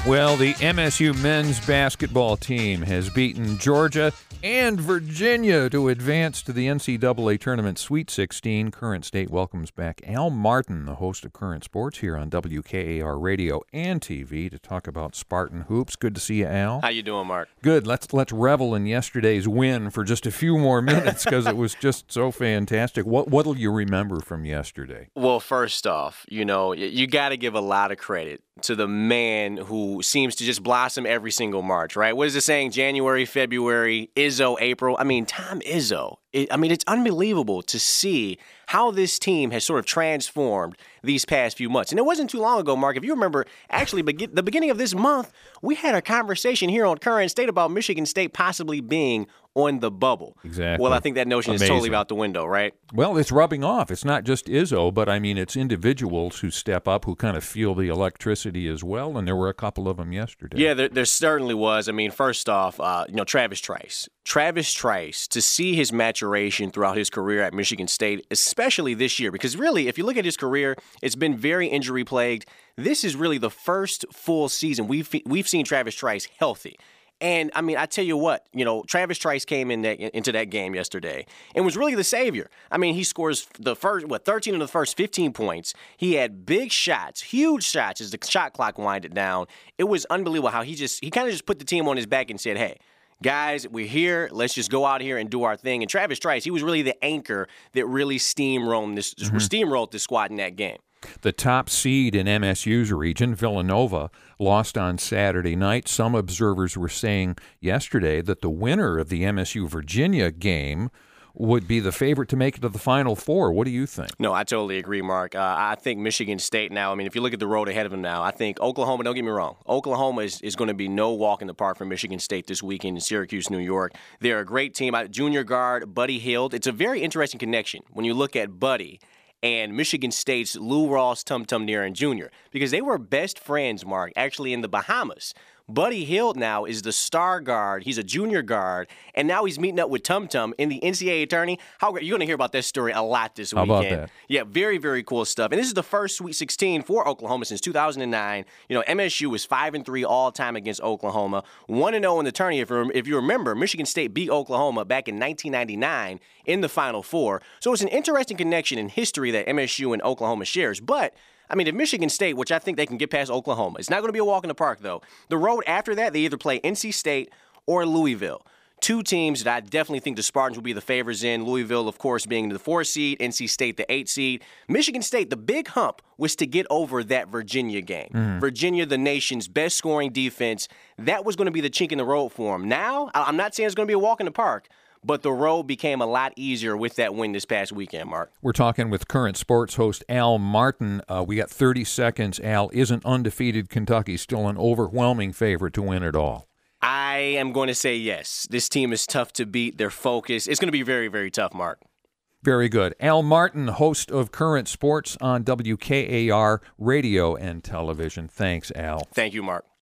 Well, the MSU men's basketball team has beaten Georgia and Virginia to advance to the NCAA Tournament Sweet 16. Current State welcomes back Al Martin, the host of Current Sports, here on WKAR Radio and TV to talk about Spartan hoops. Good to see you, Al. How you doing, Mark? Good. Let's revel in yesterday's win for just a few more minutes because it was just so fantastic. What'll you remember from yesterday? Well, first off, you got to give a lot of credit to the man who seems to just blossom every single March, right? What is it saying? January, February, Izzo, April. I mean, Tom Izzo. It's unbelievable to see how this team has sort of transformed these past few months. And it wasn't too long ago, Mark, if you remember, actually, the beginning of this month, we had a conversation here on Current State about Michigan State possibly being on the bubble. Exactly. Well, I think that notion is totally out the window, right? Well, it's rubbing off. It's not just Izzo, but it's individuals who step up, who kind of feel the electricity as well, and there were a couple of them yesterday. Yeah, there certainly was. First off, Travis Trice. Travis Trice, to see his maturation throughout his career at Michigan State, especially this year, because really, if you look at his career, it's been very injury-plagued. This is really the first full season we've seen Travis Trice healthy. And, I tell you what, Travis Trice came into that game yesterday and was really the savior. He scores the first, 13 of the first 15 points. He had big shots, huge shots as the shot clock winded down. It was unbelievable how he kind of just put the team on his back and said, hey, guys, we're here. Let's just go out here and do our thing. And Travis Trice, he was really the anchor that really steamrolled this squad in that game. The top seed in MSU's region, Villanova, lost on Saturday night. Some observers were saying yesterday that the winner of the MSU-Virginia game would be the favorite to make it to the Final Four. What do you think? No, I totally agree, Mark. I think Michigan State now, if you look at the road ahead of them now, I think Oklahoma, don't get me wrong, Oklahoma is going to be no walk in the park for Michigan State this weekend in Syracuse, New York. They're a great team. Junior guard Buddy Hield. It's a very interesting connection when you look at Buddy and Michigan State's Lou Ross Tum Tum Neron Jr. because they were best friends, Mark, actually in the Bahamas. Buddy Hield now is the star guard. He's a junior guard, and now he's meeting up with Tum Tum in the NCAA tourney. How great! You're going to hear about this story a lot this weekend. How about that? Yeah, very, very cool stuff. And this is the first Sweet 16 for Oklahoma since 2009. MSU was 5-3 all time against Oklahoma, 1-0 in the tourney. If you remember, Michigan State beat Oklahoma back in 1999 in the Final Four. So it's an interesting connection in history that MSU and Oklahoma shares. But if Michigan State, which I think they can get past Oklahoma, it's not going to be a walk in the park, though. The road after that, they either play NC State or Louisville. Two teams that I definitely think the Spartans will be the favorites in. Louisville, of course, being the 4 seed, NC State the 8 seed. Michigan State, the big hump was to get over that Virginia game. Virginia, the nation's best scoring defense. That was going to be the chink in the road for them. Now, I'm not saying it's going to be a walk in the park, but the road became a lot easier with that win this past weekend, Mark. We're talking with Current Sports host Al Martin. We got 30 seconds. Al, isn't undefeated Kentucky still an overwhelming favorite to win it all? I am going to say yes. This team is tough to beat. They're focused. It's going to be very, very tough, Mark. Very good. Al Martin, host of Current Sports on WKAR Radio and Television. Thanks, Al. Thank you, Mark.